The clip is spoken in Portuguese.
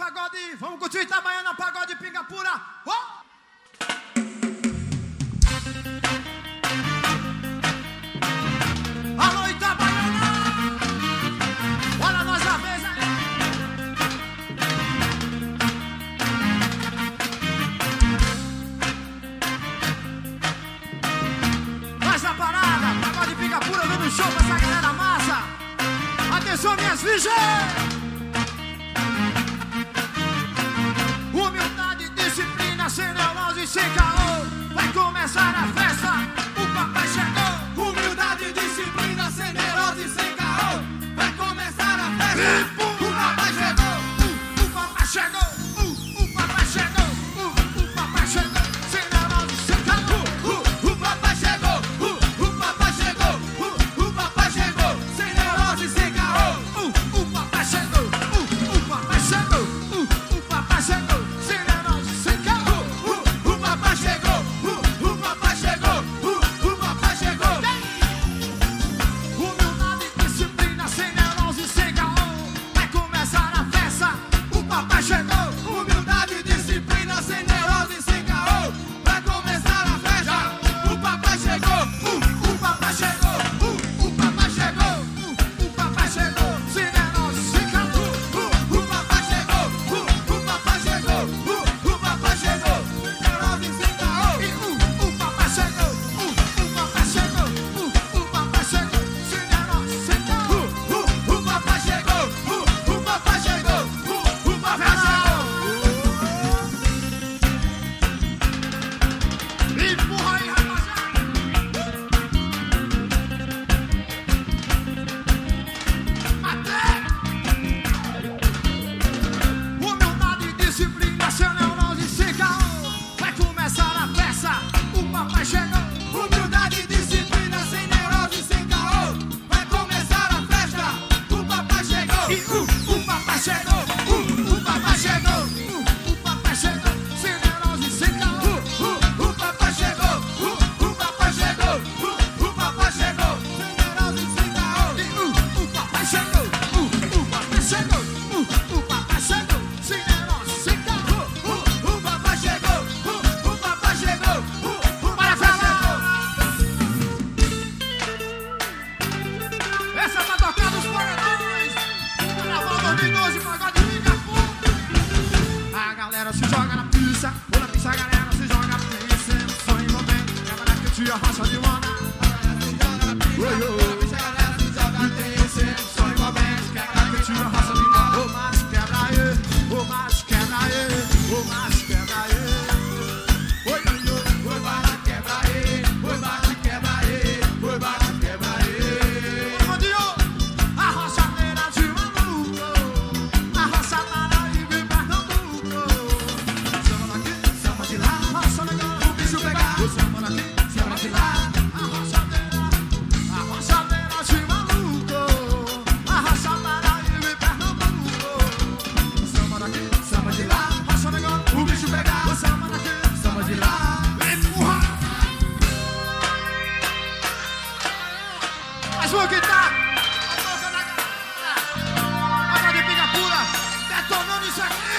pagode. Vamos curtir Itabaiana, pagode, pinga pura. Alô, Itabaiana. Olha nós a vez aí. Faz a parada, pagode, pinga pura, dando show pra essa galera massa. Atenção, minhas virgens. Humildade, disciplina, sem neurose, sem caô. Vai começar a festa, o papai chegou. Humildade, disciplina, sem neurose, sem caô. Vai começar a festa, o papai chegou. O papai chegou, o papai chegou, o papai chegou. Sem neurose, sem caô. O papai chegou, o papai chegou, o papai chegou. Sem neurose, sem caô. O papai chegou, o papai chegou, o papai chegou. Sem neurose, sem caô. O papai chegou, o papai chegou, o papai chegou. Humildade, disciplina, sem neurose, sem caô. Vai começar a festa, o papai chegou. Humildade, disciplina, sem neurose, sem caô. Vai começar a festa, o papai chegou. O papai chegou, o papai chegou, o papai chegou. Sem neurose, sem caô. O papai chegou, o papai chegou, o papai chegou. Sem neurose, sem caô. O papai chegou, o papai chegou, o papai chegou. Sem neurose, sem caô. O papai chegou, o papai chegou, o papai chegou. Empurra aí, rapaziada. Até. Humildade, disciplina, sem neurose, sem caô. Vai começar a festa, o papai chegou. Humildade, disciplina, sem neurose, sem caô. Vai começar a festa, o papai chegou. O papai chegou, o papai chegou, o papai chegou. Sem neurose, sem caô. O papai chegou, o papai chegou, o papai chegou. Sem neurose, sem caô. O papai chegou, o papai chegou, o papai chegou. Sem neurose, sem caô. O papai chegou, o papai chegou, o Para papai falar. chegou. Essa tá tocando os paredões. Carnaval 2012, pagode liga pô. A galera se joga na pista. Ou na pista a galera se joga na pista. Só envolvendo, quebra que te arrasta de lona. Só envolvendo, quebra que te arrasta de lona. Ô macho, quebra aí, ô macho, quebra aí, ô macho, quebra aí. Oi, oi, oi. Oi, bate, quebra aí, oi, bate, quebra aí, oi, bate, quebra aí. Rodeou a roçadeira de maluco, a roça Paraíba e Pernambuco. Samba daqui, samba de lá, roça legal, o bicho pegar. O samba daqui, samba de lá, a roçadeira de maluco, a roça Paraíba e Pernambuco. Samba daqui, samba de lá, roça legal, o bicho pegar. O samba daqui, samba de lá, empurra. Mais uma guitarra. A boca da galera. Água de pinga pura. Detonando isso aqui.